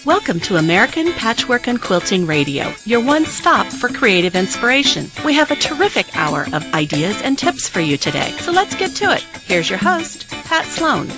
Welcome to American Patchwork and Quilting Radio, your one stop for creative inspiration. We have a terrific hour of ideas and tips for you today, so let's get to it. Here's your host, Pat Sloan.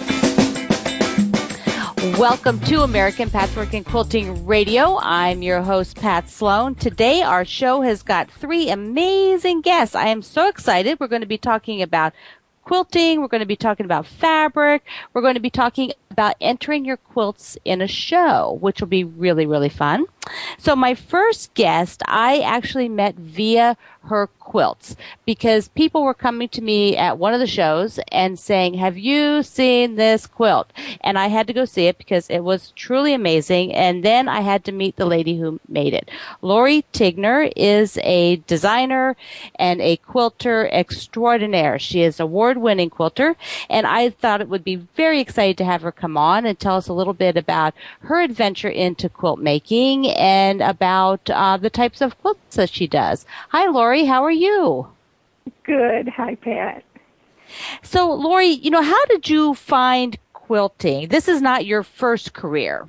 Welcome to American Patchwork and Quilting Radio. I'm your host, Pat Sloan. Today, our show has got three amazing guests. I am so excited. We're going to be talking about quilting. We're going to be talking about fabric. We're going to be talking about entering your quilts in a show, which will be really, really fun. So my first guest, I actually met via her quilts because people were coming to me at one of the shows and saying, have you seen this quilt? And I had to go see it because it was truly amazing. And then I had to meet the lady who made it. Lori Tigner is a designer and a quilter extraordinaire. She is an award-winning quilter, and I thought it would be very exciting to have her come on and tell us a little bit about her adventure into quilt making and about the types of quilts that she does. Hi, Lori. How are you? Good. Hi, Pat. So, Lori, how did you find quilting? This is not your first career.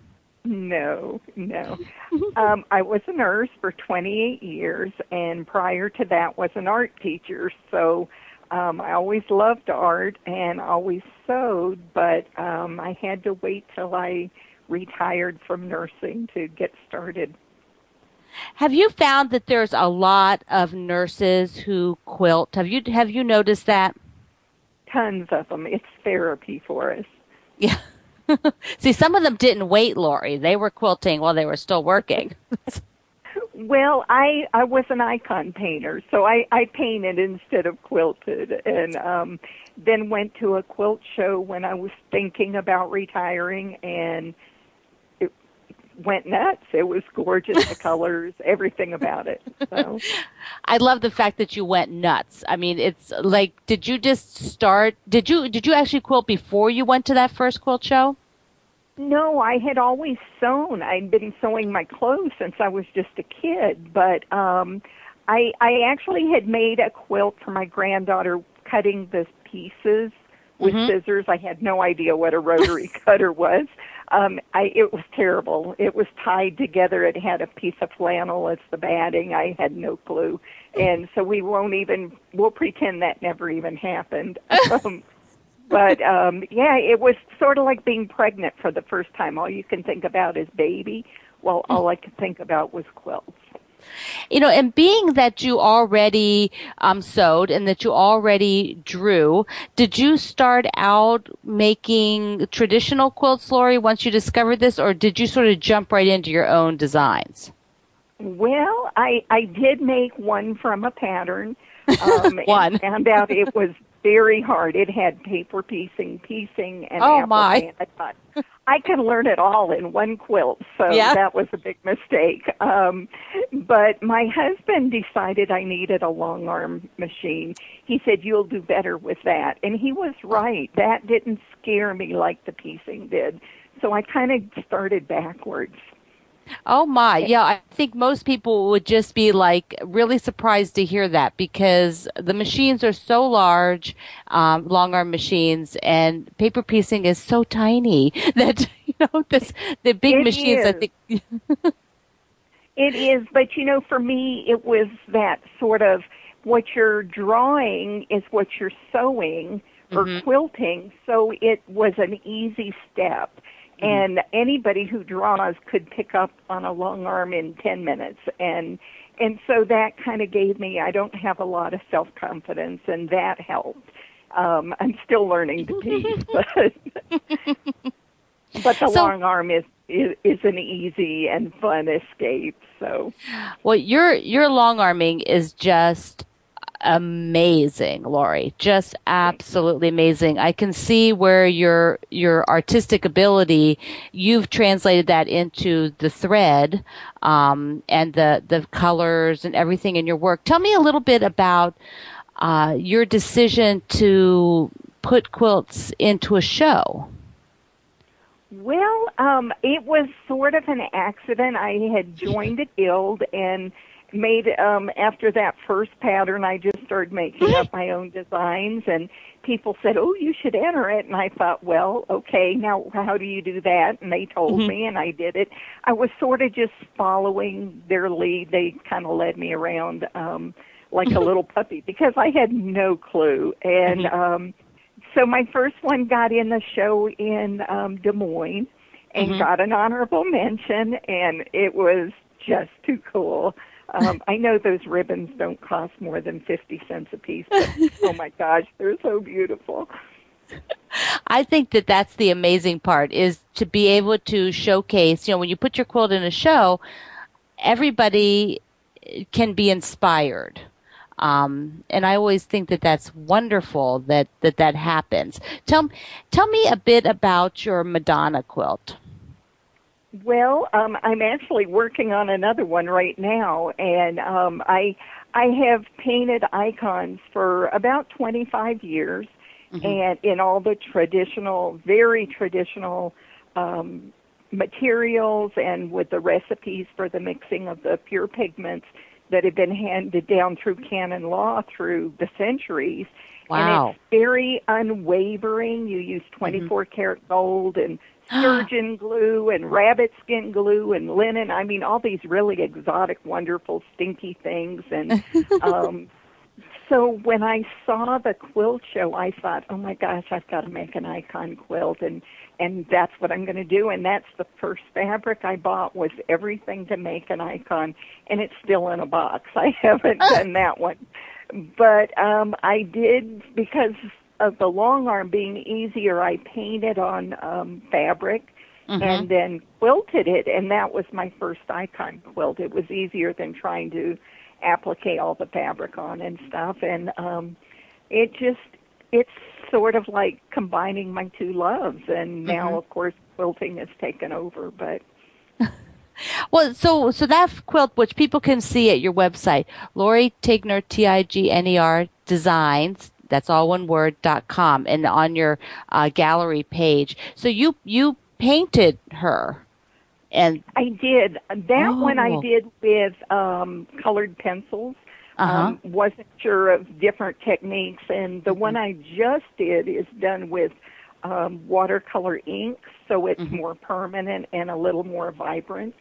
No. I was a nurse for 28 years, and prior to that was an art teacher. So I always loved art and always sewed, but I had to wait till I retired from nursing to get started. Have you found that there's a lot of nurses who quilt? Have you noticed that? Tons of them. It's therapy for us. Yeah. See, some of them didn't wait, Lori. They were quilting while they were still working. Well, I was an icon painter, so I painted instead of quilted, and then went to a quilt show when I was thinking about retiring, and it went nuts. It was gorgeous, the colors, everything about it. So I love the fact that you went nuts. I mean, it's like, did you just start? Did you actually quilt before you went to that first quilt show? No, I had always sewn. I'd been sewing my clothes since I was just a kid, but I actually had made a quilt for my granddaughter, cutting the pieces with scissors. I had no idea what a rotary cutter was. It was terrible. It was tied together. It had a piece of flannel as the batting. I had no clue. And so we'll pretend that never even happened. But, yeah, it was sort of like being pregnant for the first time. All you can think about is baby. Well, all I could think about was quilts. And being that you already sewed and that you already drew, did you start out making traditional quilts, Lori, once you discovered this, or did you sort of jump right into your own designs? Well, I did make one from a pattern. One. And found out it was very hard. It had paper piecing, and oh apple my! I thought I can learn it all in one quilt, so that was a big mistake. But my husband decided I needed a long arm machine. He said, "You'll do better with that," and he was right. That didn't scare me like the piecing did, so I kind of started backwards. Oh my, yeah, I think most people would just be like really surprised to hear that because the machines are so large, long arm machines, and paper piecing is so tiny that, the big machines, I think. It is, but for me, it was that sort of what you're drawing is what you're sewing or quilting, so it was an easy step. And anybody who draws could pick up on a long arm in 10 minutes. And so that kind of gave me, I don't have a lot of self-confidence, and that helped. I'm still learning to piece, but the long arm is an easy and fun escape. So, well, your long arming is just amazing, Lori. Just absolutely amazing. I can see where your artistic ability, you've translated that into the thread, and the colors and everything in your work. Tell me a little bit about your decision to put quilts into a show. Well, it was sort of an accident. I had joined a guild, and made after that first pattern, I just started making up my own designs, and people said, "Oh, you should enter it." And I thought, well, okay, now how do you do that? And they told me, and I did it. I was sort of just following their lead. They kind of led me around like a little puppy because I had no clue. And so my first one got in the show in Des Moines and got an honorable mention, and it was just too cool. I know those ribbons don't cost more than 50 cents a piece, but oh my gosh, they're so beautiful. I think that that's the amazing part, is to be able to showcase, when you put your quilt in a show, everybody can be inspired. And I always think that that's wonderful that happens. Tell me a bit about your Madonna quilt. Well, I'm actually working on another one right now, and I have painted icons for about 25 years, and in all the traditional, very traditional materials, and with the recipes for the mixing of the pure pigments that have been handed down through canon law through the centuries. Wow. And it's very unwavering. You use 24 karat gold and sturgeon glue and rabbit skin glue and linen. I mean, all these really exotic, wonderful, stinky things. And so when I saw the quilt show, I thought, oh my gosh, I've got to make an icon quilt, and that's what I'm going to do. And that's the first fabric I bought, was everything to make an icon, and it's still in a box. I haven't done that one. But I did, because of the long arm being easier, I painted on fabric and then quilted it, and that was my first icon quilt. It was easier than trying to applique all the fabric on and stuff, and it's sort of like combining my two loves, and now, of course, quilting has taken over, but... Well, so that quilt, which people can see at your website, Lori Tigner, Tigner Designs, that's all one word, .com, and on your gallery page. So you painted her. And I did. That one I did with colored pencils. Wasn't sure of different techniques, and the one I just did is done with watercolor ink, so it's more permanent and a little more vibrant.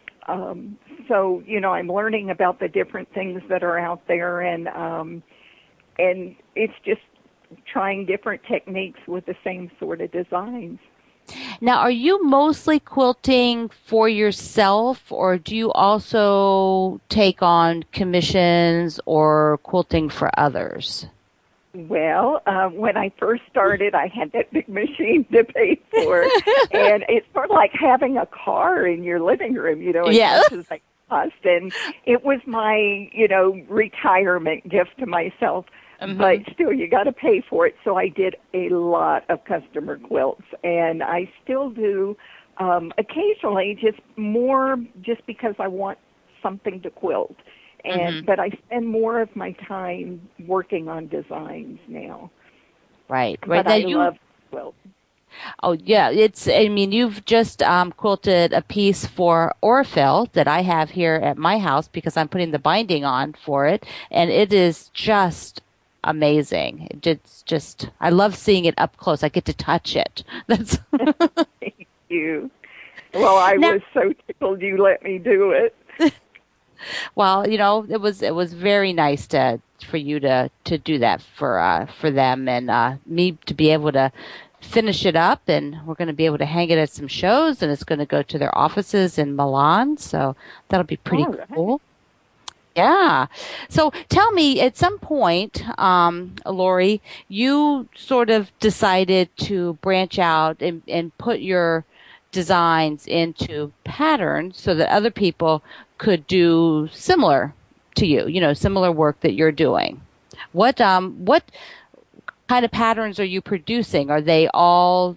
So, I'm learning about the different things that are out there, and it's just trying different techniques with the same sort of designs. Now, are you mostly quilting for yourself, or do you also take on commissions or quilting for others? Well, when I first started, I had that big machine to pay for, and it's sort of like having a car in your living room, Yeah. As I cost, and it was my, retirement gift to myself. But still, you got to pay for it. So I did a lot of customer quilts, and I still do occasionally, just because I want something to quilt. And but I spend more of my time working on designs now. Right. But now I love quilt. Oh yeah, you've just quilted a piece for Orfil that I have here at my house because I'm putting the binding on for it, and it is just amazing. It's just, I love seeing it up close. I get to touch it. That's Thank you. Well, I was so tickled you let me do it. Well, it was very nice for you to do that for them, and me to be able to finish it up, and we're going to be able to hang it at some shows, and it's going to go to their offices in Milan, so that'll be pretty cool. Yeah. So tell me, at some point, Lori, you sort of decided to branch out and put your designs into patterns so that other people could do similar to you, similar work that you're doing. What kind of patterns are you producing? Are they all,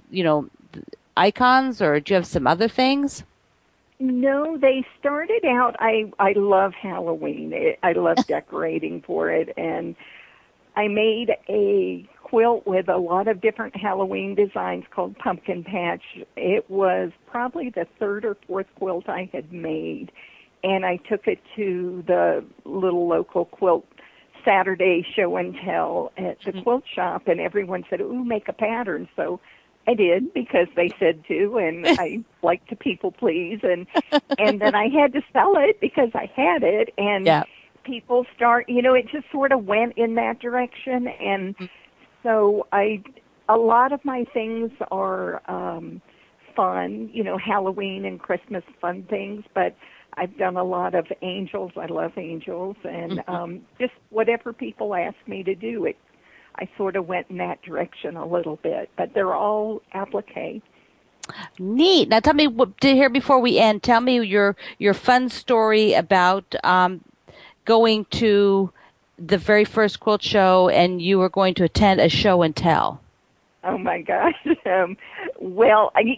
icons, or do you have some other things? No, they started out, I love Halloween. I love decorating for it, and I made a quilt with a lot of different Halloween designs called Pumpkin Patch. It was probably the third or fourth quilt I had made, and I took it to the little local quilt Saturday show and tell at the quilt shop, and everyone said, "Ooh, make a pattern." So I did, because they said to, and I like to people please, and then I had to sell it because I had it, and people it just sort of went in that direction, and so a lot of my things are fun, Halloween and Christmas fun things, but I've done a lot of angels. I love angels, and just whatever people ask me to do, I sort of went in that direction a little bit, but they're all applique. Neat. Now tell me, before we end, tell me your fun story about going to the very first quilt show, and you were going to attend a show and tell. Oh my gosh! Well, I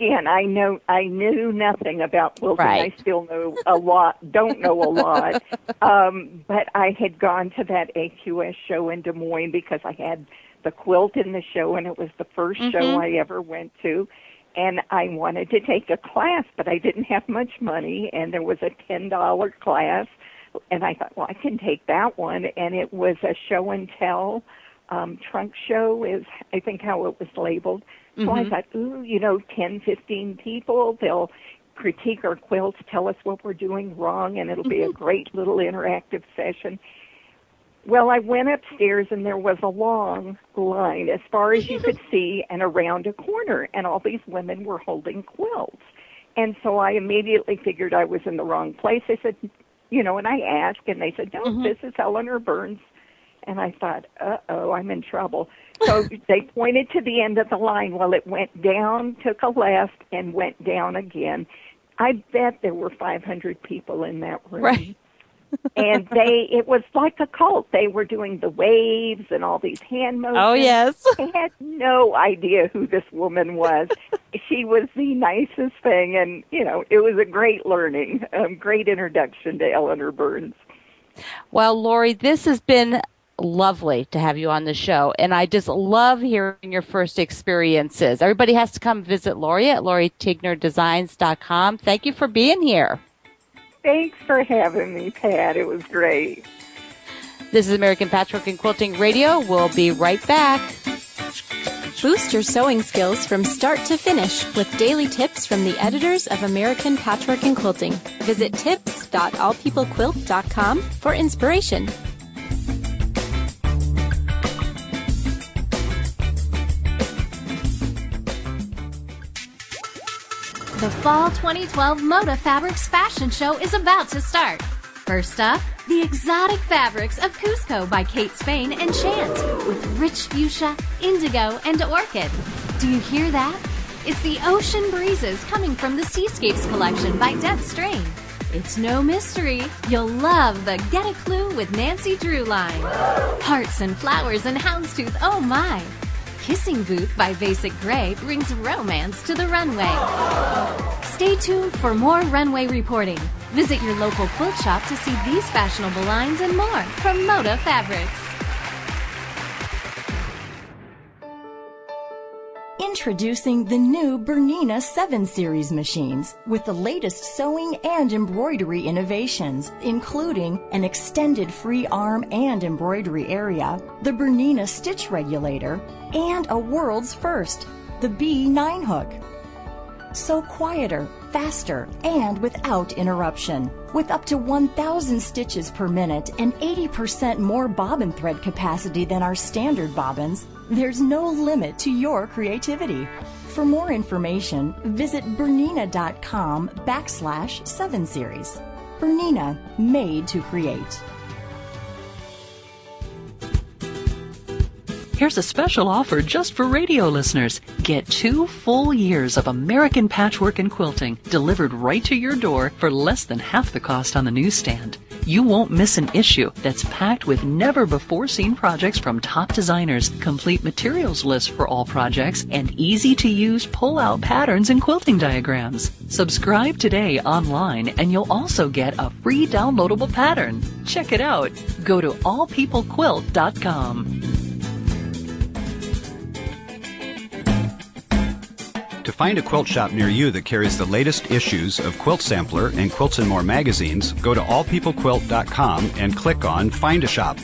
knew nothing about quilting. Right. I still know a lot. Don't know a lot, but I had gone to that AQS show in Des Moines because I had the quilt in the show, and it was the first show I ever went to. And I wanted to take a class, but I didn't have much money, and there was a $10 class, and I thought, well, I can take that one. And it was a show and tell. Trunk show is, I think, how it was labeled. So I thought, 10, 15 people, they'll critique our quilts, tell us what we're doing wrong, and it'll be a great little interactive session. Well, I went upstairs, and there was a long line as far as you could see and around a corner, and all these women were holding quilts. And so I immediately figured I was in the wrong place. They said, and I asked, and they said, no, this is Eleanor Burns. And I thought, uh-oh, I'm in trouble. So they pointed to the end of the line. Well, it went down, took a left, and went down again. I bet there were 500 people in that room. Right. And it was like a cult. They were doing the waves and all these hand motions. Oh, yes. I had no idea who this woman was. She was the nicest thing, and, it was a great learning, great introduction to Eleanor Burns. Well, Lori, this has been lovely to have you on the show, and I just love hearing your first experiences. Everybody has to come visit Lori at LoriTignerDesigns.com. Thank you for being here. Thanks for having me, Pat. It was great. This is American Patchwork and Quilting Radio. We'll be right back. Boost your sewing skills from start to finish with daily tips from the editors of American Patchwork and Quilting. Visit tips.allpeoplequilt.com for inspiration. The Fall 2012 Moda Fabrics Fashion Show is about to start. First up, the exotic fabrics of Cusco by Kate Spain and Chant, with rich fuchsia, indigo, and orchid. Do you hear that? It's the ocean breezes coming from the Seascapes collection by Deb Strain. It's no mystery. You'll love the Get a Clue with Nancy Drew line. Hearts and flowers and houndstooth, oh my! Kissing Booth by Basic Gray brings romance to the runway. Stay tuned for more runway reporting. Visit your local quilt shop to see these fashionable lines and more from Moda Fabrics. Introducing the new Bernina 7 Series machines with the latest sewing and embroidery innovations, including an extended free arm and embroidery area, the Bernina Stitch Regulator, and a world's first, the B9 hook. Sew quieter, faster, and without interruption. With up to 1,000 stitches per minute and 80% more bobbin thread capacity than our standard bobbins, there's no limit to your creativity. For more information, visit Bernina.com/7 Series. Bernina, made to create. Here's a special offer just for radio listeners. Get 2 full years of American Patchwork and Quilting delivered right to your door for less than half the cost on the newsstand. You won't miss an issue that's packed with never-before-seen projects from top designers, complete materials lists for all projects, and easy-to-use pull-out patterns and quilting diagrams. Subscribe today online, and you'll also get a free downloadable pattern. Check it out. Go to allpeoplequilt.com. To find a quilt shop near you that carries the latest issues of Quilt Sampler and Quilts and More magazines, go to allpeoplequilt.com and click on Find a Shop.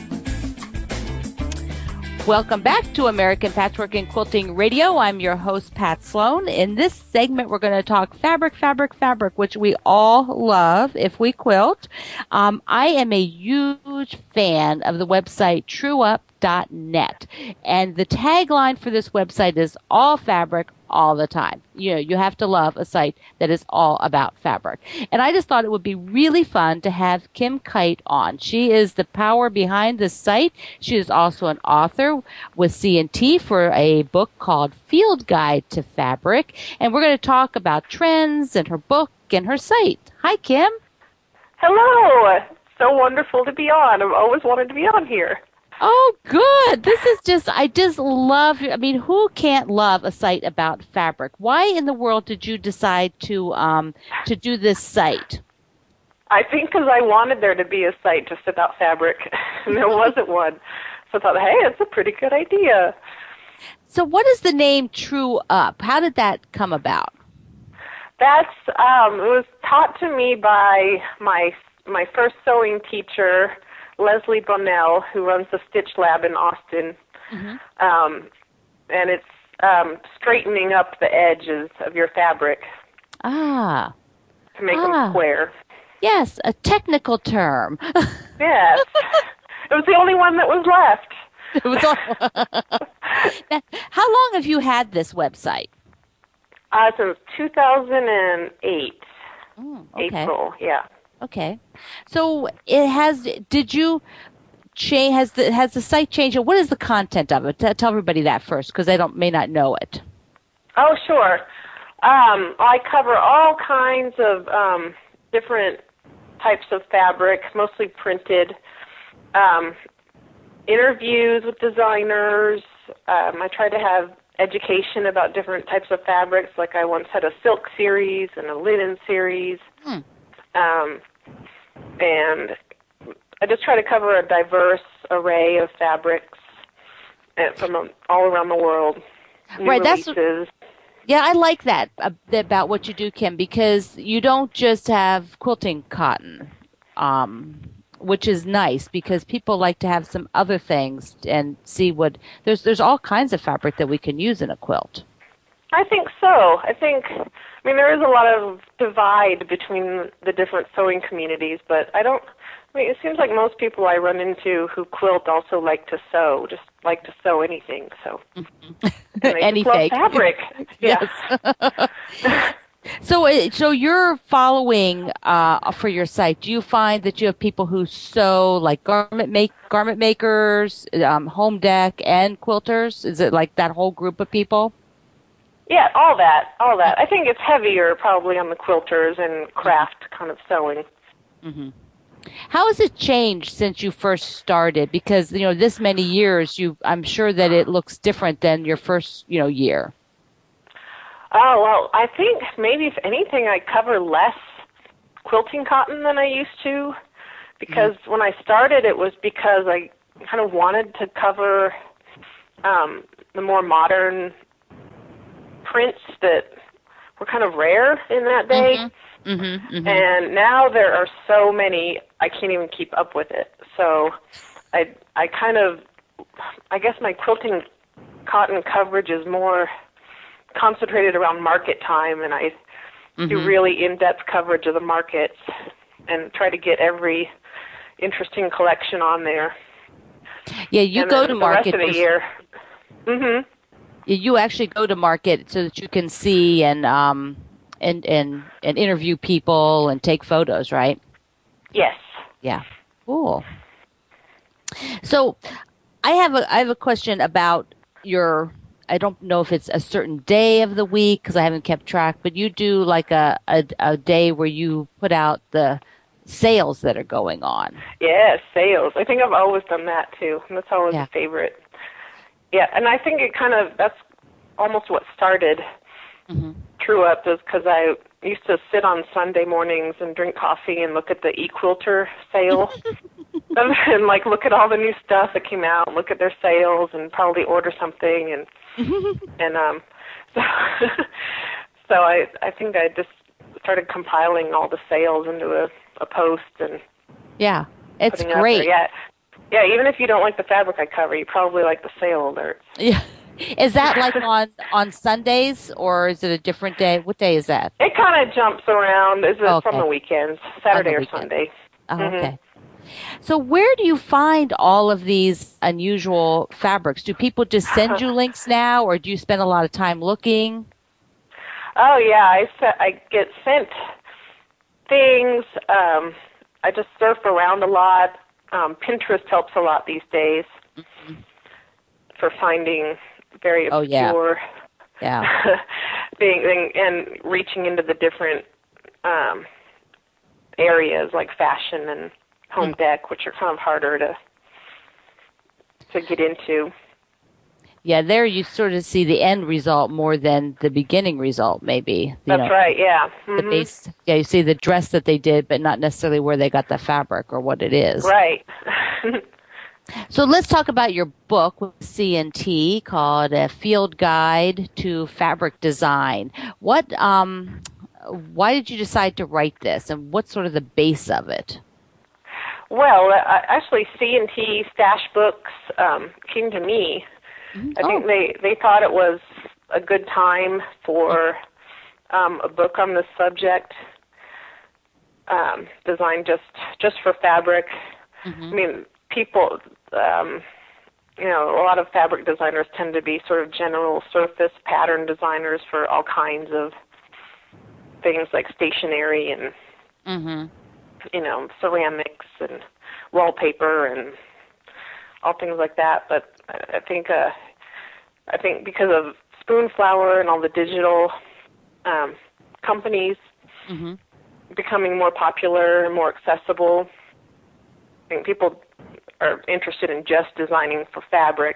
Welcome back to American Patchwork and Quilting Radio. I'm your host, Pat Sloan. In this segment, we're going to talk fabric, which we all love if we quilt. I am a huge fan of the website TrueUp.net. And the tagline for this website is all fabric, all the time. You know, you have to love a site that is all about fabric. And I just thought it would be really fun to have Kim Kite on. She is the power behind this site. She is also an author with C&T for a book called Field Guide to Fabric. And we're going to talk about trends and her book and her site. Hi, Kim. Hello. So wonderful to be on. I've always wanted to be on here. Oh, good. This is I just love, who can't love a site about fabric? Why in the world did you decide to do this site? I think because I wanted there to be a site just about fabric, and there wasn't one. So I thought, hey, it's a pretty good idea. So what is the name True Up? How did that come about? That's, it was taught to me by my first sewing teacher, Leslie Bonnell, who runs the Stitch Lab in Austin. Mm-hmm. And it's straightening up the edges of your fabric. To make them square. Yes, a technical term. Yes. It was the only one that was left. It was now, how long have you had this website? Since 2008. Okay. April, yeah. Okay. So has the site changed? What is the content of it? Tell everybody that first, because they may not know it. Oh, sure. I cover all kinds of different types of fabric, mostly printed. Interviews with designers. I try to have education about different types of fabrics. Like I once had a silk series and a linen series. And I just try to cover a diverse array of fabrics from all around the world. Right, releases. Yeah, I like that about what you do, Kim, because you don't just have quilting cotton, which is nice because people like to have some other things and see what there's all kinds of fabric that we can use in a quilt. I think so. There is a lot of divide between the different sewing communities, but it seems like most people I run into who quilt also like to sew, just like to sew anything, so. Anything. Fabric. Yes. So you're following, for your site, do you find that you have people who sew, like garment makers, home deck, and quilters? Is it like that whole group of people? Yeah, all that. I think it's heavier probably on the quilters and craft kind of sewing. Mm-hmm. How has it changed since you first started? Because, this many years, I'm sure that it looks different than your first, year. Oh, well, I think maybe if anything, I cover less quilting cotton than I used to. Because when I started, it was because I kind of wanted to cover the more modern prints that were kind of rare in that day. And now there are so many, I can't even keep up with it. So I guess my quilting cotton coverage is more concentrated around market time, and I do really in-depth coverage of the markets and try to get every interesting collection on there. Yeah, you go to market. The rest of the year. You actually go to market so that you can see and interview people and take photos, right? Yes. Yeah. Cool. So I have a question about your, I don't know if it's a certain day of the week because I haven't kept track, but you do like a day where you put out the sales that are going on. Yeah, sales. I think I've always done that too. And that's always a favorite. Yeah, and I think that's almost what started True Up, is because I used to sit on Sunday mornings and drink coffee and look at the eQuilter sale and like look at all the new stuff that came out, look at their sales and probably order something and So I think I just started compiling all the sales into a post and yeah, it's putting it up great. there. Yeah, even if you don't like the fabric I cover, you probably like the sale alerts. Yeah. Is that like on Sundays, or is it a different day? What day is that? It kind of jumps around. It's on the weekends, Saturday or Sunday. Oh, okay. So where do you find all of these unusual fabrics? Do people just send you links now, or do you spend a lot of time looking? Oh, yeah. I get sent things. I just surf around a lot. Pinterest helps a lot these days for finding very obscure and reaching into the different areas like fashion and home deck, which are kind of harder to get into. Yeah, there you sort of see the end result more than the beginning result, maybe. That's right, yeah. The base, you see the dress that they did, but not necessarily where they got the fabric or what it is. Right. So let's talk about your book with C&T called A Field Guide to Fabric Design. Why did you decide to write this, and what's sort of the base of it? Well, actually, C&T Stash Books came to me. I think they thought it was a good time for a book on this subject, designed just for fabric. I mean, people, a lot of fabric designers tend to be sort of general surface pattern designers for all kinds of things like stationery and, ceramics and wallpaper and all things like that. But I think because of Spoonflower and all the digital companies becoming more popular and more accessible, I think people are interested in just designing for fabric.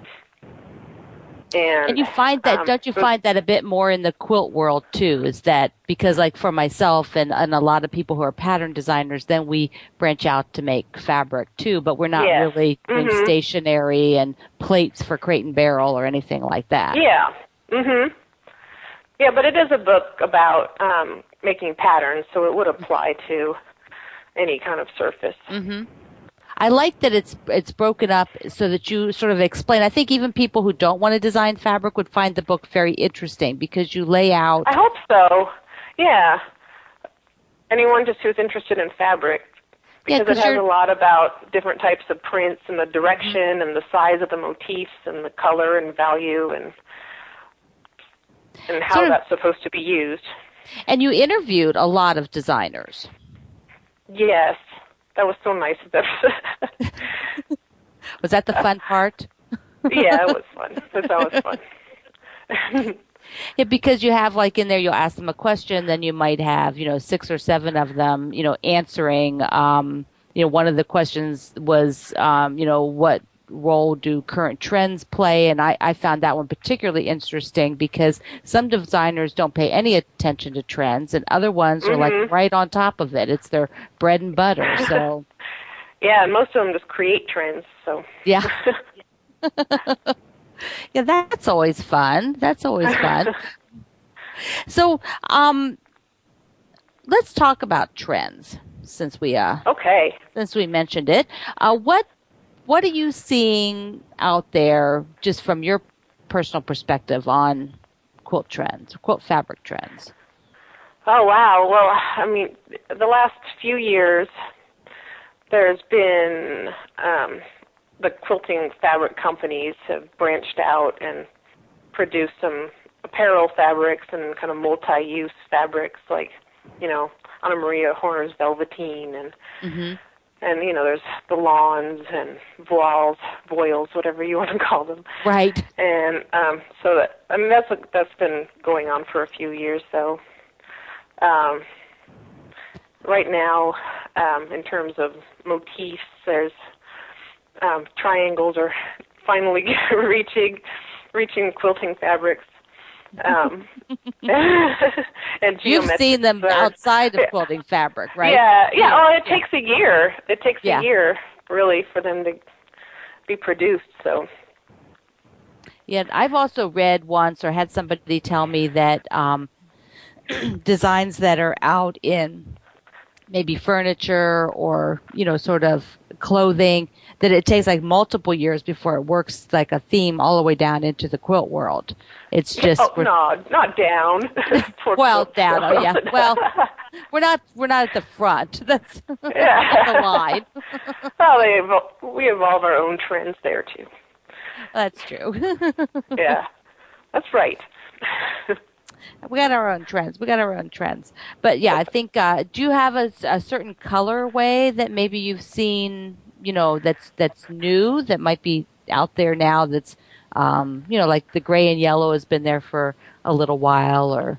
And you find that, don't you find that a bit more in the quilt world too? Is that because, like, for myself and a lot of people who are pattern designers, then we branch out to make fabric too, but we're not really doing stationery and plates for Crate and Barrel or anything like that. Yeah. Yeah, but it is a book about making patterns, so it would apply to any kind of surface. I like that it's broken up so that you sort of explain. I think even people who don't want to design fabric would find the book very interesting because you lay out. I hope so. Yeah. Anyone just who's interested in fabric, because it has a lot about different types of prints and the direction and the size of the motifs and the color and value and how that's supposed to be used. And you interviewed a lot of designers. Yes. That was so nice of them. Was that the fun part? Yeah, it was fun. That was fun. Yeah, because you have, like, in there, you'll ask them a question, then you might have, 6 or 7 of them, answering. One of the questions was, what role do current trends play? And I found that one particularly interesting because some designers don't pay any attention to trends and other ones are like right on top of it. It's their bread and butter. So yeah, and most of them just create trends. So yeah. Yeah, that's always fun. So let's talk about trends since we mentioned it. What are you seeing out there, just from your personal perspective, on quilt trends, quilt fabric trends? Oh, wow. Well, I mean, the last few years, there's been the quilting fabric companies have branched out and produced some apparel fabrics and kind of multi-use fabrics like, Anna Maria Horner's Velveteen and and, there's the lawns and voiles, whatever you want to call them. Right. And that's been going on for a few years. So right now, in terms of motifs, there's triangles are finally reaching quilting fabrics. And you've seen them outside of quilting fabric, right? Yeah. Oh, it takes a year. It takes a year, really, for them to be produced. So. Yeah, I've also read once or had somebody tell me that designs that are out in maybe furniture or, sort of clothing, that it takes like multiple years before it works like a theme all the way down into the quilt world. It's just no, not down. Well, down. Oh, yeah. Well, we're not at the front. That's the line. Well, we evolve our own trends there too. That's true. Yeah, that's right. We got our own trends. But yeah, I think, do you have a certain colorway that maybe you've seen, that's new, that might be out there now that's, like the gray and yellow has been there for a little while, or?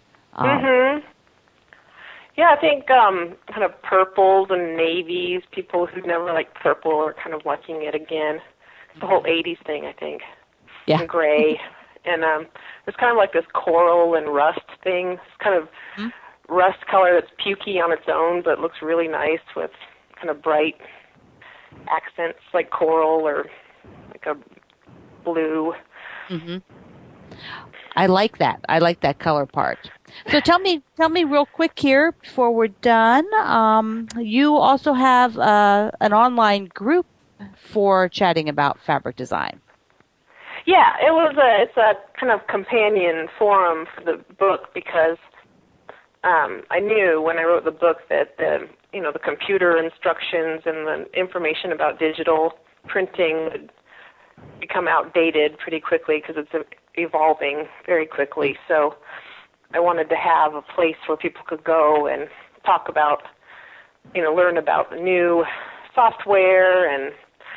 Yeah, I think kind of purples and navies, people who never liked purple are kind of liking it again. It's the whole 80s thing, I think. Yeah. And gray. And it's kind of like this coral and rust thing. It's kind of rust color that's pukey on its own, but looks really nice with kind of bright accents like coral or like a blue. Mm-hmm. I like that. I like that color part. So tell me real quick here before we're done. You also have an online group for chatting about fabric design. Yeah, it's a kind of companion forum for the book because I knew when I wrote the book that the computer instructions and the information about digital printing would become outdated pretty quickly because it's evolving very quickly. So I wanted to have a place where people could go and talk about, learn about the new software and,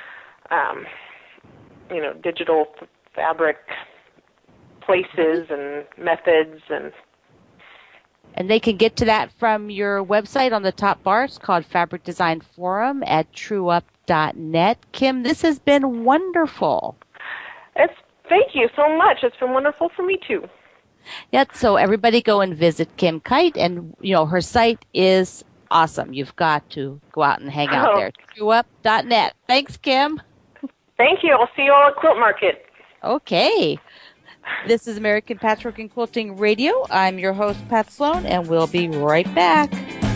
digital fabric places and methods. And they can get to that from your website on the top bar. It's called Fabric Design Forum at trueup.net. Kim, this has been wonderful. Thank you so much. It's been wonderful for me too. Yeah, so everybody go and visit Kim Kite, and her site is awesome. You've got to go out and hang out there. trueup.net. Thanks, Kim. Thank you. I'll see you all at Quilt Market. Okay. This is American Patchwork and Quilting Radio. I'm your host, Pat Sloan, and we'll be right back.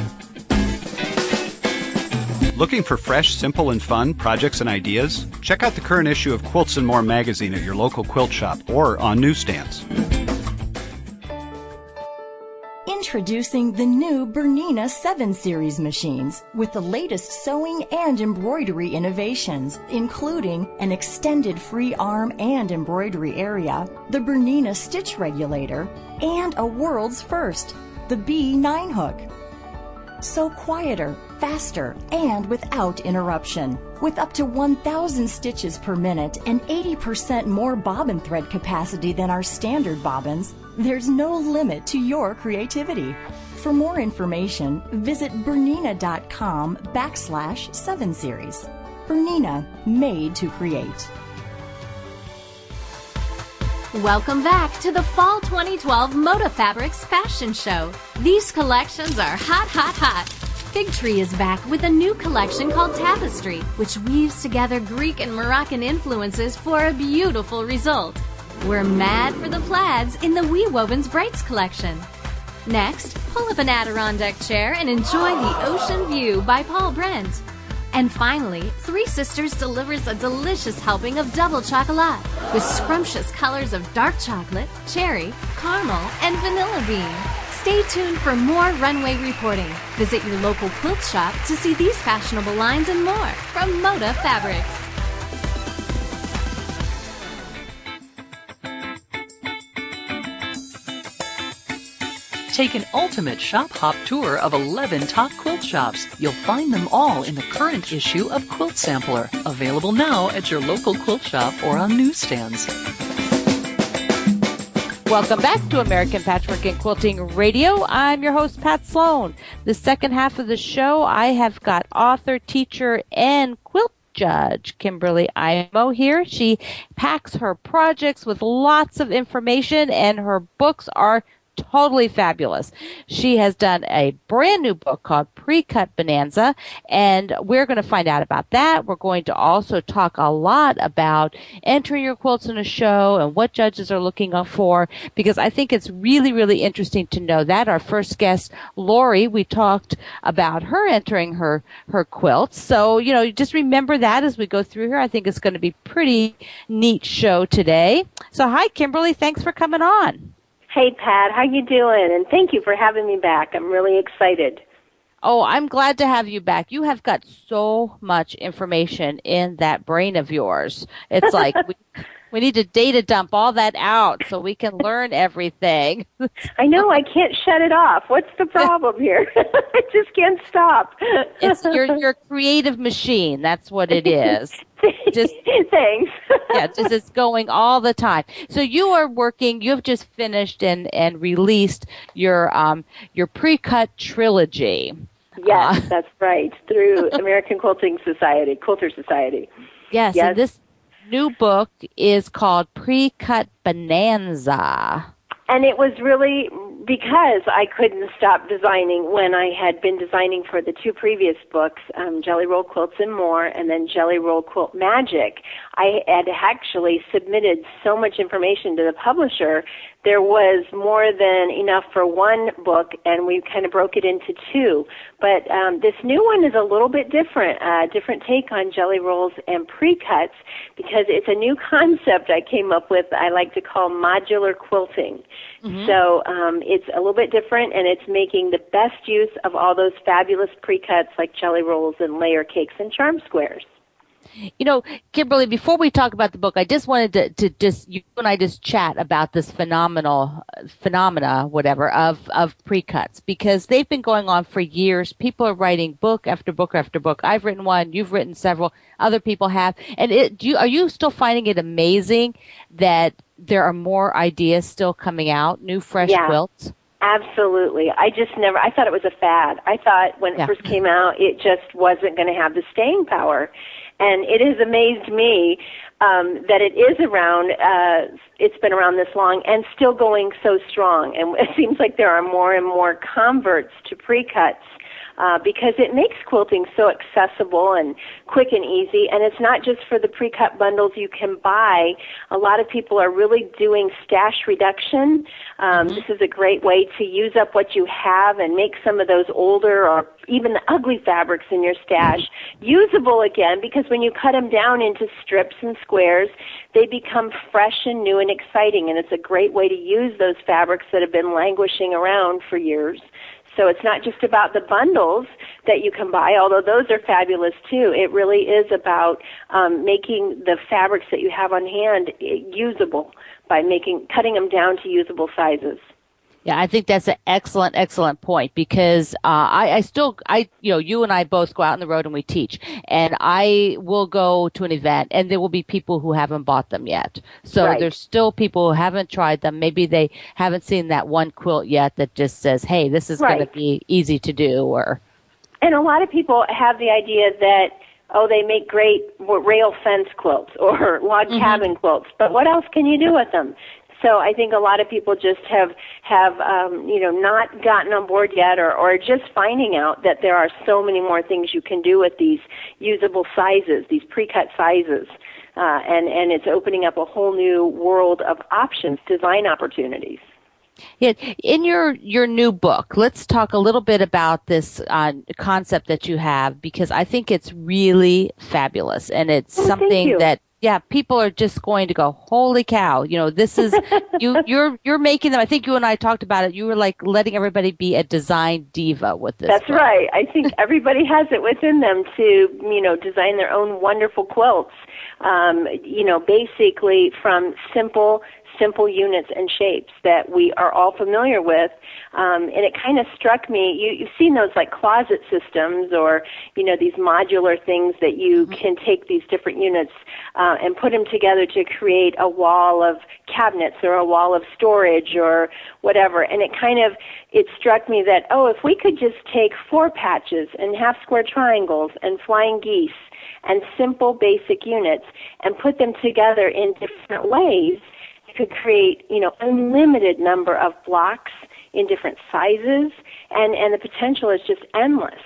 Looking for fresh, simple, and fun projects and ideas? Check out the current issue of Quilts and More magazine at your local quilt shop or on newsstands. Introducing the new Bernina 7 Series machines with the latest sewing and embroidery innovations, including an extended free arm and embroidery area, the Bernina Stitch Regulator, and a world's first, the B9 hook. So quieter, faster, and without interruption. With up to 1,000 stitches per minute and 80% more bobbin thread capacity than our standard bobbins, there's no limit to your creativity. For more information, visit Bernina.com/7 Series. Bernina, made to create. Welcome back to the Fall 2012 Moda Fabrics Fashion Show. These collections are hot, hot, hot. Figtree is back with a new collection called Tapestry, which weaves together Greek and Moroccan influences for a beautiful result. We're mad for the plaids in the We Wovens Brights collection. Next, pull up an Adirondack chair and enjoy the ocean view by Paul Brent. And finally, Three Sisters delivers a delicious helping of double chocolat with scrumptious colors of dark chocolate, cherry, caramel, and vanilla bean. Stay tuned for more runway reporting. Visit your local quilt shop to see these fashionable lines and more from Moda Fabrics. Take an ultimate shop hop tour of 11 top quilt shops. You'll find them all in the current issue of Quilt Sampler, available now at your local quilt shop or on newsstands. Welcome back to American Patchwork and Quilting Radio. I'm your host, Pat Sloan. The second half of the show, I have got author, teacher, and quilt judge Kimberly Imo here. She packs her projects with lots of information, and her books are totally fabulous. She has done a brand new book called Pre-Cut Bonanza, and we're going to find out about that. We're going to also talk a lot about entering your quilts in a show and what judges are looking for, because I think it's really, really interesting to know that. Our first guest, Lori, we talked about her entering her quilts. So, just remember that as we go through here. I think it's going to be pretty neat show today. So hi, Kimberly. Thanks for coming on. Hey, Pat. How you doing? And thank you for having me back. I'm really excited. Oh, I'm glad to have you back. You have got so much information in that brain of yours. It's like we need to data dump all that out so we can learn everything. I know. I can't shut it off. What's the problem here? I just can't stop. It's your creative machine. That's what it is. Thanks. Yeah, just it's going all the time. So you have just finished and released your pre-cut trilogy. Yes, that's right. Through American Quilter Society. Yes, and this new book is called Pre-Cut Bonanza. And it was really because I couldn't stop designing when I had been designing for the two previous books, Jelly Roll Quilts and More, and then Jelly Roll Quilt Magic. I had actually submitted so much information to the publisher. There was more than enough for one book, and we kind of broke it into two. But this new one is a little bit different, different take on jelly rolls and pre-cuts, because it's a new concept I came up with I like to call modular quilting. Mm-hmm. So it's a little bit different, and it's making the best use of all those fabulous pre-cuts like jelly rolls and layer cakes and charm squares. Kimberly, before we talk about the book, I just wanted to you and I just chat about this phenomena, of pre-cuts, because they've been going on for years. People are writing book after book after book. I've written one. You've written several. Other people have. And are you still finding it amazing that there are more ideas still coming out, new, fresh quilts? Absolutely. I thought it was a fad. I thought when it first came out, it just wasn't going to have the staying power. And it has amazed me that it is around, it's been around this long and still going so strong. And it seems like there are more and more converts to pre-cuts. Because it makes quilting so accessible and quick and easy, and it's not just for the pre-cut bundles you can buy. A lot of people are really doing stash reduction. This is a great way to use up what you have and make some of those older or even the ugly fabrics in your stash usable again, because when you cut them down into strips and squares, they become fresh and new and exciting, and it's a great way to use those fabrics that have been languishing around for years. So it's not just about the bundles that you can buy, although those are fabulous too. It really is about making the fabrics that you have on hand usable by cutting them down to usable sizes. Yeah, I think that's an excellent point, because you and I both go out on the road and we teach, and I will go to an event and there will be people who haven't bought them yet. So there's still people who haven't tried them. Maybe they haven't seen that one quilt yet that just says, hey, this is going to be easy to do. And a lot of people have the idea that, they make great rail fence quilts or log cabin quilts, but what else can you do with them? So I think a lot of people just have not gotten on board yet, or just finding out that there are so many more things you can do with these usable sizes, these pre-cut sizes, and it's opening up a whole new world of options, design opportunities. Yeah, in your new book, let's talk a little bit about this concept that you have, because I think it's really fabulous, and it's something that people are just going to go, holy cow! This is you're making them. I think you and I talked about it. You were like letting everybody be a design diva with this. That's book. right. I think everybody has it within them to design their own wonderful quilts. Basically from simple units and shapes that we are all familiar with. And it kind of struck me, you've seen those like closet systems or, these modular things that you can take these different units and put them together to create a wall of cabinets or a wall of storage or whatever. And it struck me that, if we could just take 4 patches and half-square triangles and flying geese and simple basic units and put them together in different ways, you could create, unlimited number of blocks in different sizes, and the potential is just endless.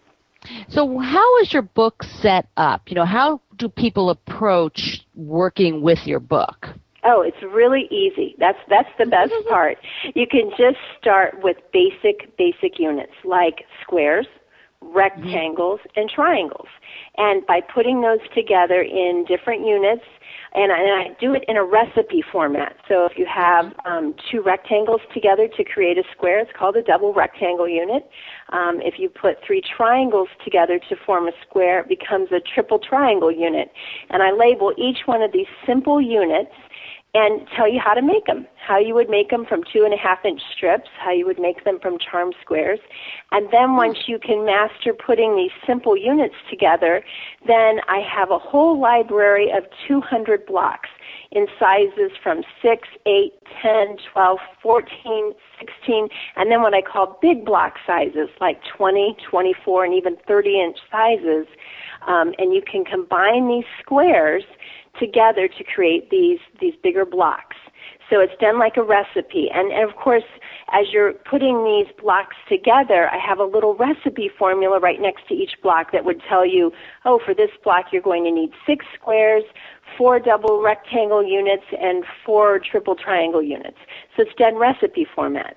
So how is your book set up? How do people approach working with your book? Oh, it's really easy. That's the best part. You can just start with basic units like squares, rectangles, and triangles. And by putting those together in different units, and I do it in a recipe format. So if you have 2 rectangles together to create a square, it's called a double rectangle unit. If you put 3 triangles together to form a square, it becomes a triple triangle unit. And I label each one of these simple units and tell you how to make them, how you would make them from 2.5-inch strips, how you would make them from charm squares. And then once you can master putting these simple units together, then I have a whole library of 200 blocks in sizes from 6, 8, 10, 12, 14, 16, and then what I call big block sizes like 20, 24, and even 30-inch sizes. And you can combine these squares together to create these bigger blocks. So it's done like a recipe. And of course, as you're putting these blocks together, I have a little recipe formula right next to each block that would tell you, oh, for this block you're going to need 6 squares, 4 double rectangle units, and 4 triple triangle units. So it's done recipe format.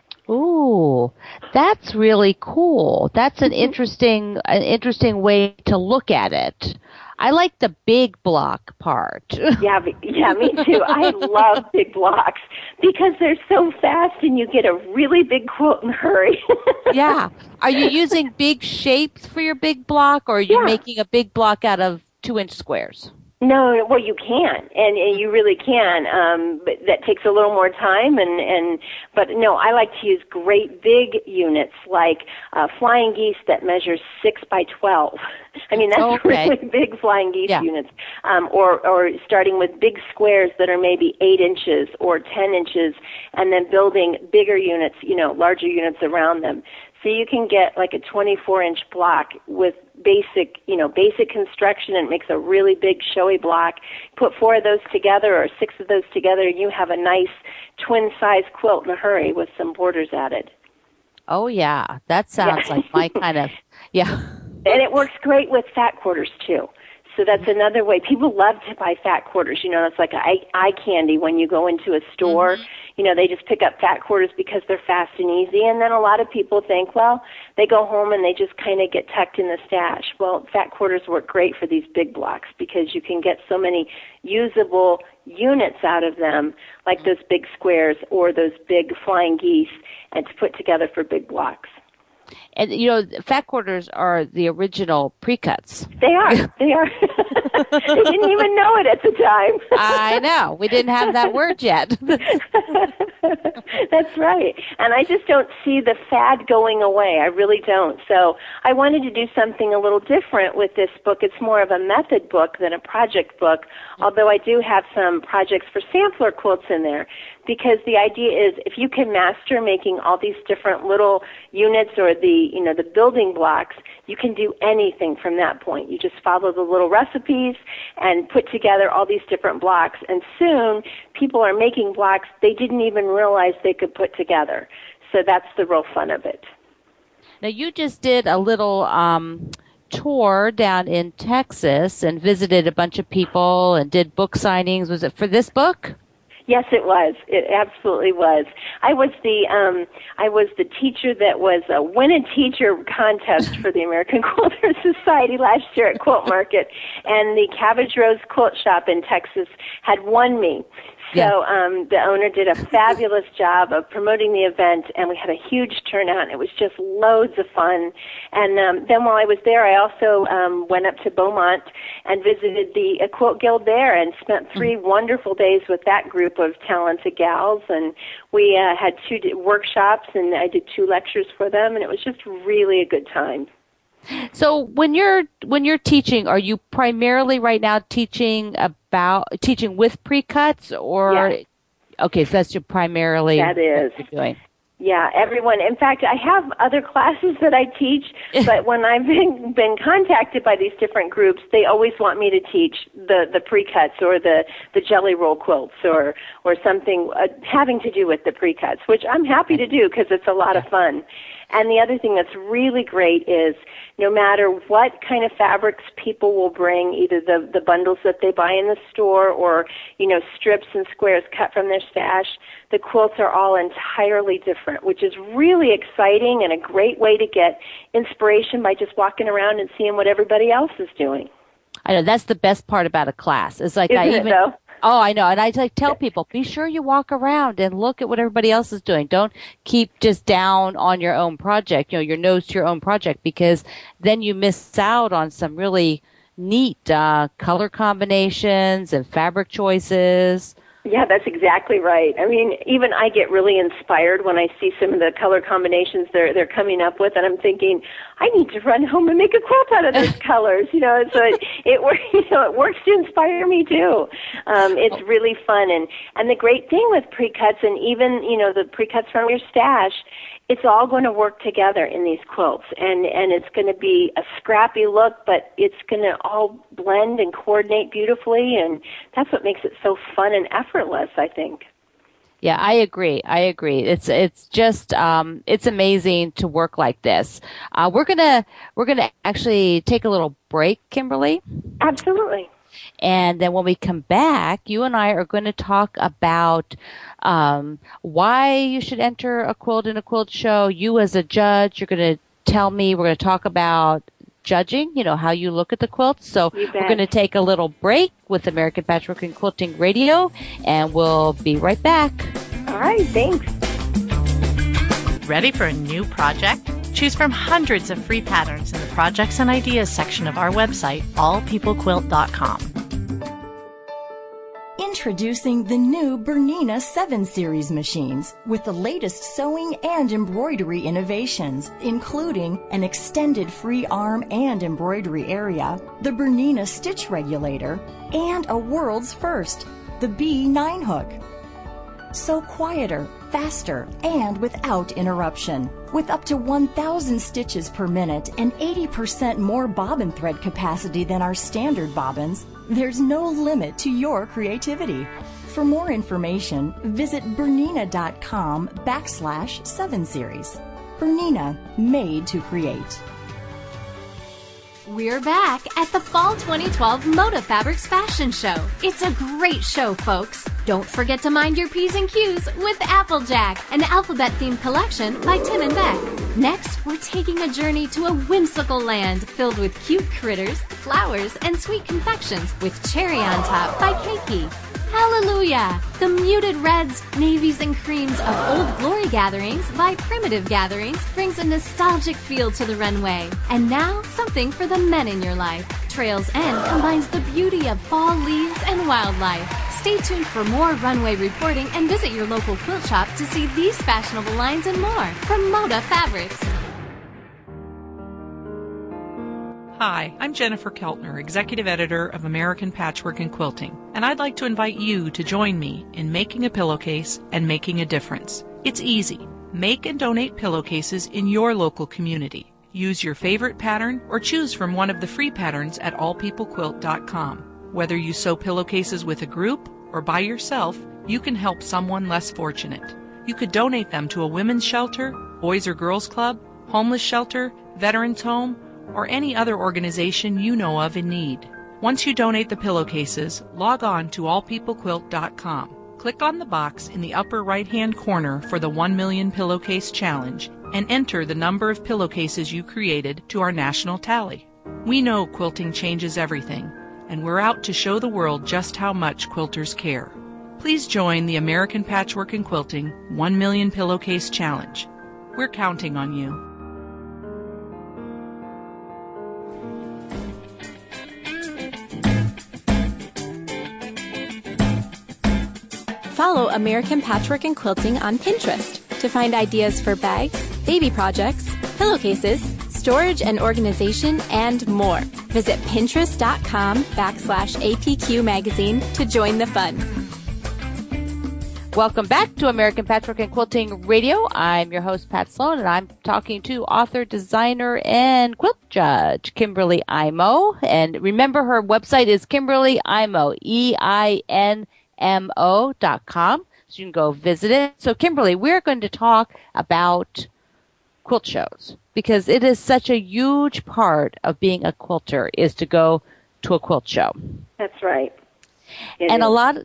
Ooh, that's really cool. That's an interesting way to look at it. I like the big block part. Yeah, me too. I love big blocks because they're so fast and you get a really big quilt in a hurry. Yeah. Are you using big shapes for your big block, or are you making a big block out of 2-inch squares? No, well, you can, and you really can, but that takes a little more time, but no, I like to use great big units like flying geese that measure 6 by 12. I mean, that's really big flying geese units, or starting with big squares that are maybe 8 inches or 10 inches, and then building bigger units, larger units around them. So you can get like a 24-inch block with basic construction, and it makes a really big showy block. Put 4 of those together or 6 of those together, and you have a nice twin-size quilt in a hurry with some borders added. Oh, yeah. That sounds like my kind of, And it works great with fat quarters, too. So that's another way. People love to buy fat quarters. It's like eye candy when you go into a store. They just pick up fat quarters because they're fast and easy. And then a lot of people think, well, they go home and they just kind of get tucked in the stash. Well, fat quarters work great for these big blocks because you can get so many usable units out of them, like those big squares or those big flying geese, and to put together for big blocks. And, fat quarters are the original pre-cuts. They are. They didn't even know it at the time. I know. We didn't have that word yet. That's right. And I just don't see the fad going away. I really don't. So I wanted to do something a little different with this book. It's more of a method book than a project book, although I do have some projects for sampler quilts in there. Because the idea is if you can master making all these different little units or the building blocks, you can do anything from that point. You just follow the little recipes and put together all these different blocks. And soon people are making blocks they didn't even realize they could put together. So that's the real fun of it. Now you just did a little tour down in Texas and visited a bunch of people and did book signings. Was it for this book? Yes, it was. It absolutely was. I was the teacher that was a win a teacher contest for the American Quilters Society last year at Quilt Market, and the Cabbage Rose Quilt Shop in Texas had won me. So the owner did a fabulous job of promoting the event, and we had a huge turnout, and it was just loads of fun. And then while I was there, I also went up to Beaumont and visited the Quilt Guild there and spent 3 wonderful days with that group of talented gals. And we had 2 workshops, and I did 2 lectures for them, and it was just really a good time. So when you're teaching, are you primarily right now teaching with pre-cuts, or yes. Okay, so that's your primarily that is what you're doing. Yeah, everyone. In fact, I have other classes that I teach, but when I've been contacted by these different groups, they always want me to teach the pre-cuts or the jelly roll quilts or something having to do with the pre-cuts, which I'm happy to do because it's a lot of fun. And the other thing that's really great is no matter what kind of fabrics people will bring, either the bundles that they buy in the store or, strips and squares cut from their stash, the quilts are all entirely different, which is really exciting and a great way to get inspiration by just walking around and seeing what everybody else is doing. I know that's the best part about a class. It's like Oh, I know. And I tell people, be sure you walk around and look at what everybody else is doing. Don't keep just down on your own project, your nose to your own project, because then you miss out on some really neat color combinations and fabric choices. Yeah, that's exactly right. I mean, even I get really inspired when I see some of the color combinations they're coming up with, and I'm thinking, I need to run home and make a quilt out of those colors. So it works to inspire me too. It's really fun, and the great thing with pre-cuts and even the pre-cuts from your stash, it's all going to work together in these quilts, and it's going to be a scrappy look, but it's going to all blend and coordinate beautifully, and that's what makes it so fun and effortless, I think. Yeah, I agree. It's just it's amazing to work like this. We're gonna actually take a little break, Kimberly. Absolutely. And then when we come back, you and I are going to talk about why you should enter a quilt in a quilt show. You as a judge, you're going to tell me, we're going to talk about judging, how you look at the quilts. So we're going to take a little break with American Patchwork and Quilting Radio, and we'll be right back. All right, thanks. Ready for a new project? Choose from hundreds of free patterns in the Projects and Ideas section of our website, allpeoplequilt.com. Introducing the new Bernina 7 Series machines with the latest sewing and embroidery innovations, including an extended free arm and embroidery area, the Bernina Stitch Regulator, and a world's first, the B9 hook. Sew quieter, faster, and without interruption. With up to 1,000 stitches per minute and 80% more bobbin thread capacity than our standard bobbins, there's no limit to your creativity. For more information, visit Bernina.com/7 Series. Bernina, made to create. We're back at the Fall 2012 Moda Fabrics Fashion Show. It's a great show, folks. Don't forget to mind your P's and Q's with Applejack, an alphabet-themed collection by Tim and Beck. Next, we're taking a journey to a whimsical land filled with cute critters, flowers, and sweet confections with Cherry on Top by Keiki. Hallelujah! The muted reds, navies, and creams of Old Glory Gatherings by Primitive Gatherings brings a nostalgic feel to the runway. And now, something for the men in your life. Trails End combines the beauty of fall leaves and wildlife. Stay tuned for more runway reporting and visit your local quilt shop to see these fashionable lines and more from Moda Fabrics. Hi, I'm Jennifer Keltner, Executive Editor of American Patchwork and Quilting, and I'd like to invite you to join me in making a pillowcase and making a difference. It's easy. Make and donate pillowcases in your local community. Use your favorite pattern or choose from one of the free patterns at allpeoplequilt.com. Whether you sew pillowcases with a group or by yourself, you can help someone less fortunate. You could donate them to a women's shelter, boys or girls club, homeless shelter, veterans home, or any other organization you know of in need. Once you donate the pillowcases, log on to allpeoplequilt.com. Click on the box in the upper right-hand corner for the 1 Million Pillowcase Challenge and enter the number of pillowcases you created to our national tally. We know quilting changes everything, and we're out to show the world just how much quilters care. Please join the American Patchwork and Quilting 1 Million Pillowcase Challenge. We're counting on you. Follow American Patchwork and Quilting on Pinterest to find ideas for bags, baby projects, pillowcases, storage and organization, and more. Visit Pinterest.com/APQ magazine to join the fun. Welcome back to American Patchwork and Quilting Radio. I'm your host, Pat Sloan, and I'm talking to author, designer, and quilt judge, Kimberly Eymo. And remember, her website is Kimberly Eymo, EINMO.com. So you can go visit it. So, Kimberly, we're going to talk about quilt shows because it is such a huge part of being a quilter is to go to a quilt show. That's right. And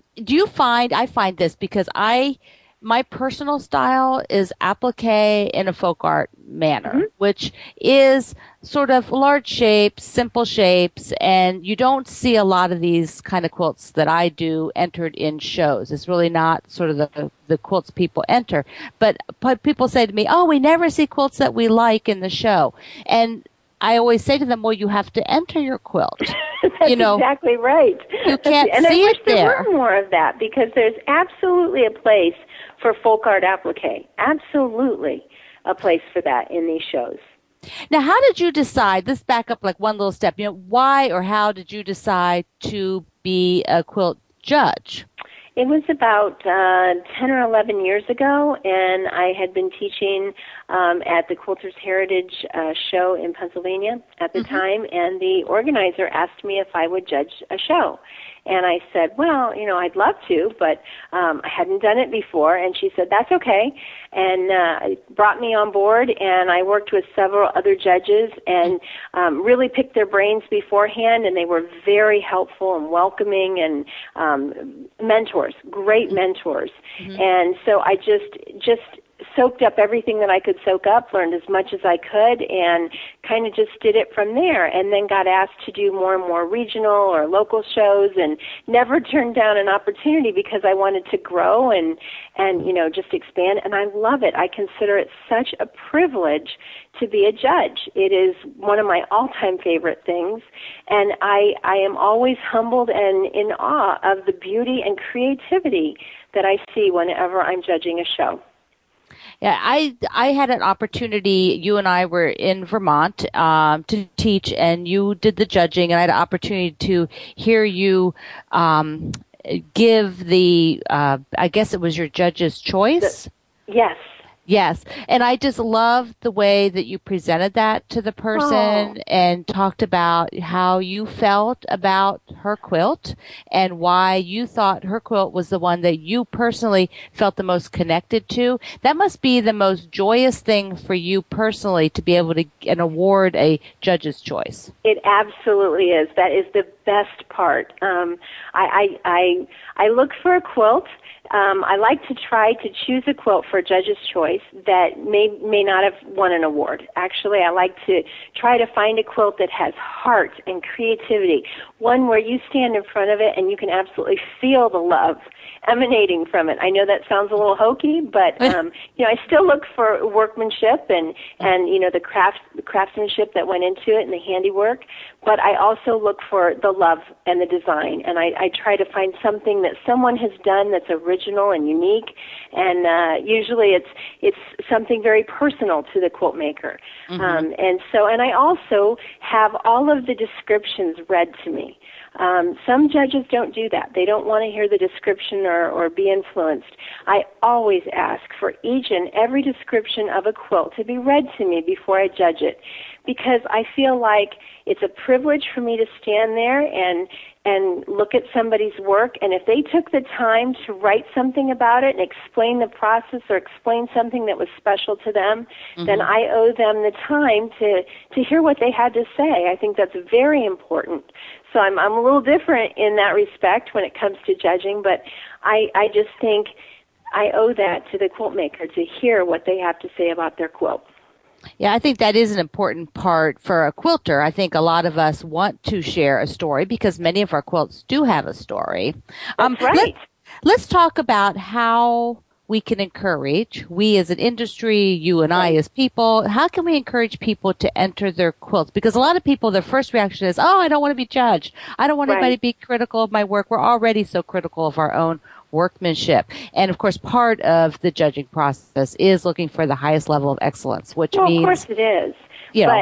I find this because my personal style is applique in a folk art manner, which is sort of large shapes, simple shapes, and you don't see a lot of these kind of quilts that I do entered in shows. It's really not sort of the quilts people enter. But people say to me, oh, we never see quilts that we like in the show. And I always say to them, well, you have to enter your quilt. That's exactly right. You can't and see I wish it there. There were more of that because there's absolutely a place for folk art applique. Absolutely a place for that in these shows. Now, how did you decide, let's back up like one little step, why or how did you decide to be a quilt judge? It was about 10 or 11 years ago, and I had been teaching at the Quilters Heritage show in Pennsylvania at the time, and the organizer asked me if I would judge a show. And I said, well, I'd love to, but I hadn't done it before. And she said, that's okay, and brought me on board, and I worked with several other judges and really picked their brains beforehand, and they were very helpful and welcoming and mentors, great mentors. And so I just soaked up everything that I could soak up, learned as much as I could, and kind of just did it from there, and then got asked to do more and more regional or local shows, and never turned down an opportunity because I wanted to grow and just expand, and I love it. I consider it such a privilege to be a judge. It is one of my all-time favorite things, and I am always humbled and in awe of the beauty and creativity that I see whenever I'm judging a show. Yeah, I had an opportunity, you and I were in Vermont to teach, and you did the judging, and I had an opportunity to hear you give the, I guess it was your judge's choice? Yes. Yes, and I just loved the way that you presented that to the person and talked about how you felt about her quilt and why you thought her quilt was the one that you personally felt the most connected to. That must be the most joyous thing for you personally to be able to award a judge's choice. It absolutely is. That is the best part. I look for a quilt. I like to try to choose a quilt for a judge's choice that may not have won an award. Actually, I like to try to find a quilt that has heart and creativity, one where you stand in front of it and you can absolutely feel the love emanating from it. I know that sounds a little hokey, but I still look for workmanship and the craftsmanship that went into it and the handiwork. But I also look for the love and the design, and I try to find something that someone has done that's original and unique. And usually it's something very personal to the quilt maker. And I also have all of the descriptions read to me. Some judges don't do that. They don't want to hear the description or be influenced. I always ask for each and every description of a quilt to be read to me before I judge it, because I feel like it's a privilege for me to stand there and look at somebody's work, and if they took the time to write something about it and explain the process or explain something that was special to them, then I owe them the time to hear what they had to say. I think that's very important. So I'm a little different in that respect when it comes to judging, but I just think I owe that to the quilt maker to hear what they have to say about their quilt. Yeah, I think that is an important part for a quilter. I think a lot of us want to share a story because many of our quilts do have a story. That's right. Let's talk about how we can encourage, we as an industry, you and I as people, how can we encourage people to enter their quilts? Because a lot of people, their first reaction is, I don't want to be judged. I don't want anybody to be critical of my work. We're already so critical of our own workmanship. And, of course, part of the judging process is looking for the highest level of excellence, which means... Of course it is. You know,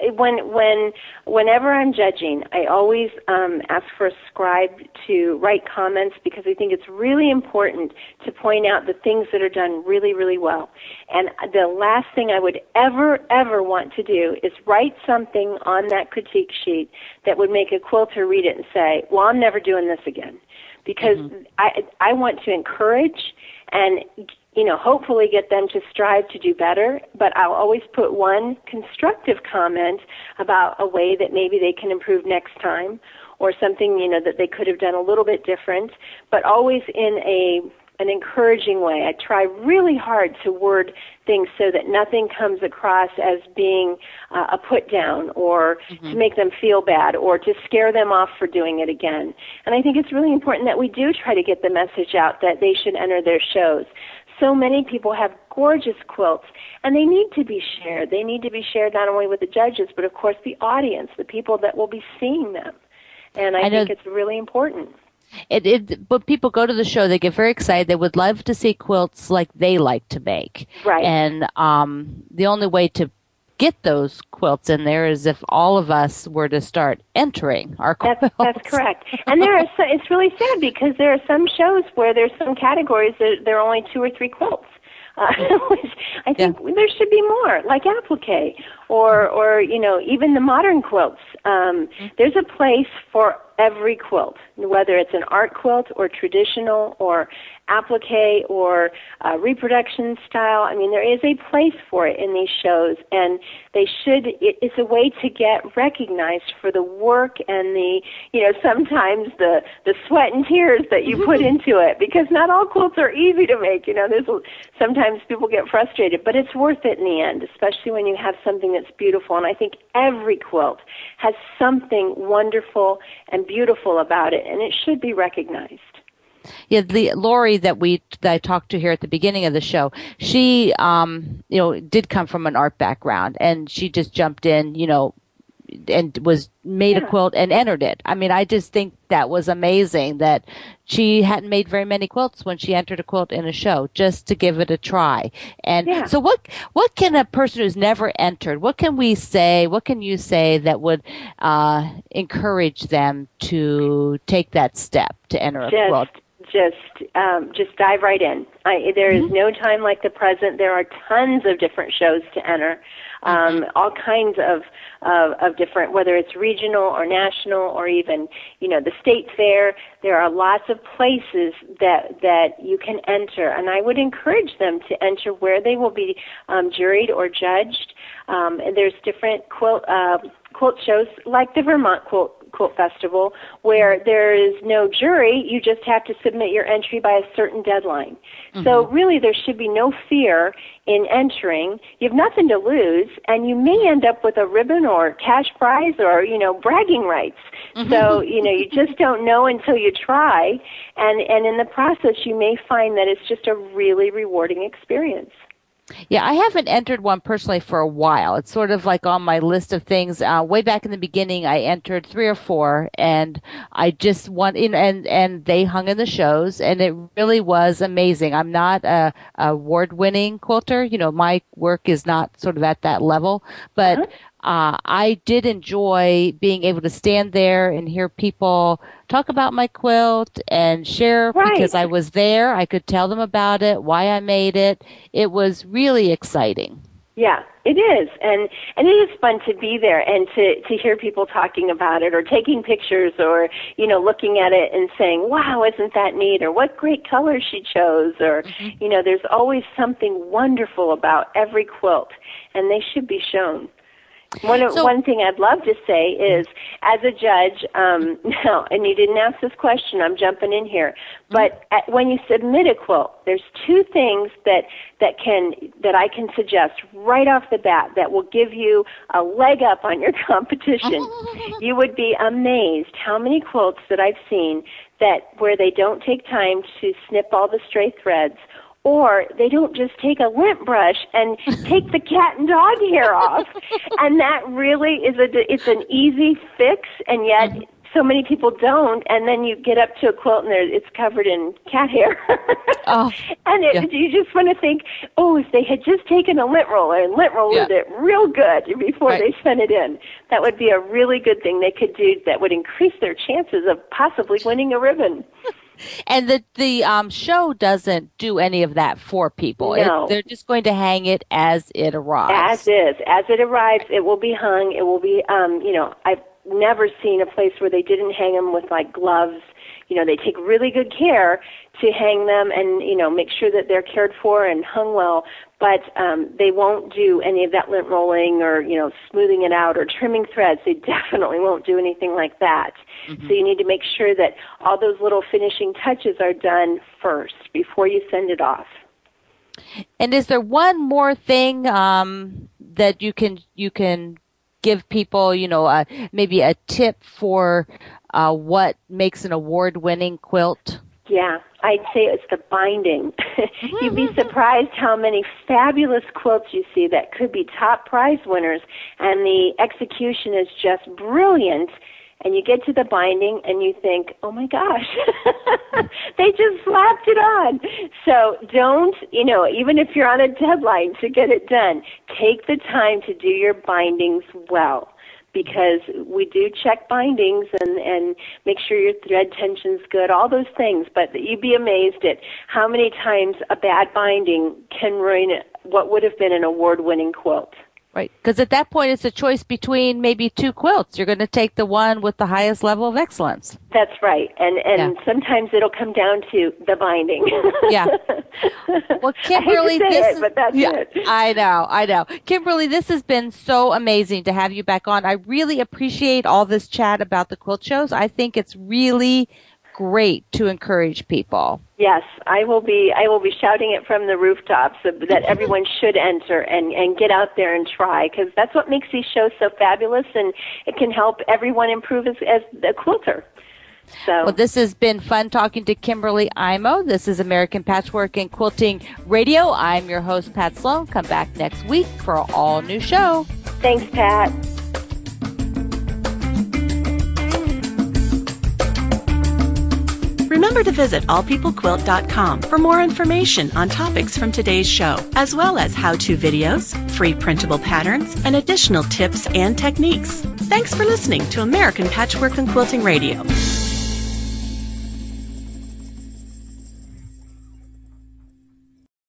but whenever I'm judging, I always ask for a scribe to write comments because I think it's really important to point out the things that are done really, really well. And the last thing I would ever want to do is write something on that critique sheet that would make a quilter read it and say, well, I'm never doing this again. Because I want to encourage and, you know, hopefully get them to strive to do better, but I'll always put one constructive comment about a way that maybe they can improve next time or something, you know, that they could have done a little bit different, but always in an encouraging way. I try really hard to word things so that nothing comes across as being a put down or to make them feel bad or to scare them off for doing it again. And I think it's really important that we do try to get the message out that they should enter their shows. So many people have gorgeous quilts, and they need to be shared. They need to be shared not only with the judges, but, of course, the audience, the people that will be seeing them. And I think it's really important. But people go to the show, they get very excited. They would love to see quilts like they like to make. Right. And the only way to get those quilts in there is if all of us were to start entering our quilts. That's correct. And it's really sad because there are some shows where there's some categories that there are only 2 or 3 quilts. Which I think there should be more, like applique or you know, even the modern quilts. There's a place for every quilt, whether it's an art quilt or traditional or applique or reproduction style. I mean, there is a place for it in these shows, and it's a way to get recognized for the work and the, you know, sometimes the sweat and tears that you put into it, because not all quilts are easy to make. You know, sometimes people get frustrated, but it's worth it in the end, especially when you have something that's beautiful. And I think every quilt has something wonderful and beautiful about it, and it should be recognized. Yeah, the Lori that I talked to here at the beginning of the show, she, did come from an art background, and she just jumped in, and made a quilt and entered it. I mean, I just think that was amazing that she hadn't made very many quilts when she entered a quilt in a show, just to give it a try. And so what can a person who's never entered, what can you say that would encourage them to take that step to enter a quilt? Just dive right in. There is no time like the present. There are tons of different shows to enter, all kinds of different, whether it's regional or national or even, the state fair. There are lots of places that you can enter, and I would encourage them to enter where they will be juried or judged. And there's different quilt shows like the Vermont Quilt Festival, where there is no jury. You just have to submit your entry by a certain deadline. So really there should be no fear in entering. You have nothing to lose, and you may end up with a ribbon or cash prize or, bragging rights. So, you just don't know until you try, and in the process you may find that it's just a really rewarding experience. Yeah, I haven't entered one personally for a while. It's sort of like on my list of things. Way back in the beginning, I entered 3 or 4, and I just went in, and they hung in the shows, and it really was amazing. I'm not a award-winning quilter. My work is not sort of at that level, but I did enjoy being able to stand there and hear people talk about my quilt and share because I was there. I could tell them about it, why I made it. It was really exciting. Yeah, it is. And it is fun to be there and to hear people talking about it or taking pictures or, looking at it and saying, wow, isn't that neat? Or what great colors she chose? Or, there's always something wonderful about every quilt, and they should be shown. One thing I'd love to say is, as a judge, now, and you didn't ask this question, I'm jumping in here, but when you submit a quilt, there's 2 things that I can suggest right off the bat that will give you a leg up on your competition. You would be amazed how many quilts that I've seen where they don't take time to snip all the stray threads, or they don't just take a lint brush and take the cat and dog hair off. And that really is it's an easy fix, and yet so many people don't, and then you get up to a quilt and it's covered in cat hair. And you just want to think, if they had just taken a lint roller and lint rolled it real good before they sent it in, that would be a really good thing they could do that would increase their chances of possibly winning a ribbon. And the show doesn't do any of that for people. No. They're just going to hang it as it arrives. As is. As it arrives, it will be hung. It will be, I've never seen a place where they didn't hang them with, like, gloves. They take really good care to hang them and, make sure that they're cared for and hung well. But they won't do any of that lint rolling or, smoothing it out or trimming threads. They definitely won't do anything like that. Mm-hmm. So you need to make sure that all those little finishing touches are done first before you send it off. And is there one more thing that you can give people, maybe a tip for what makes an award-winning quilt? Yeah, I'd say it's the binding. You'd be surprised how many fabulous quilts you see that could be top prize winners, and the execution is just brilliant. And you get to the binding and you think, oh my gosh, they just slapped it on. So don't, even if you're on a deadline to get it done, take the time to do your bindings well. Because we do check bindings and make sure your thread tension's good, all those things. But you'd be amazed at how many times a bad binding can ruin what would have been an award-winning quilt. Right, because at that point it's a choice between maybe two quilts. You're going to take the one with the highest level of excellence. That's right, and sometimes it'll come down to the binding. Yeah. Well, Kimberly, I hate to say it, but that's it. I know. Kimberly, this has been so amazing to have you back on. I really appreciate all this chat about the quilt shows. I think it's really great to encourage people. Yes, I will be shouting it from the rooftops that everyone should enter and get out there and try, because that's what makes these shows so fabulous, and it can help everyone improve as a quilter. So. Well, this has been fun talking to Kimberly Imo. This is American Patchwork and Quilting Radio. I'm your host, Pat Sloan. Come back next week for an all-new show. Thanks, Pat. Remember to visit allpeoplequilt.com for more information on topics from today's show, as well as how-to videos, free printable patterns, and additional tips and techniques. Thanks for listening to American Patchwork and Quilting Radio.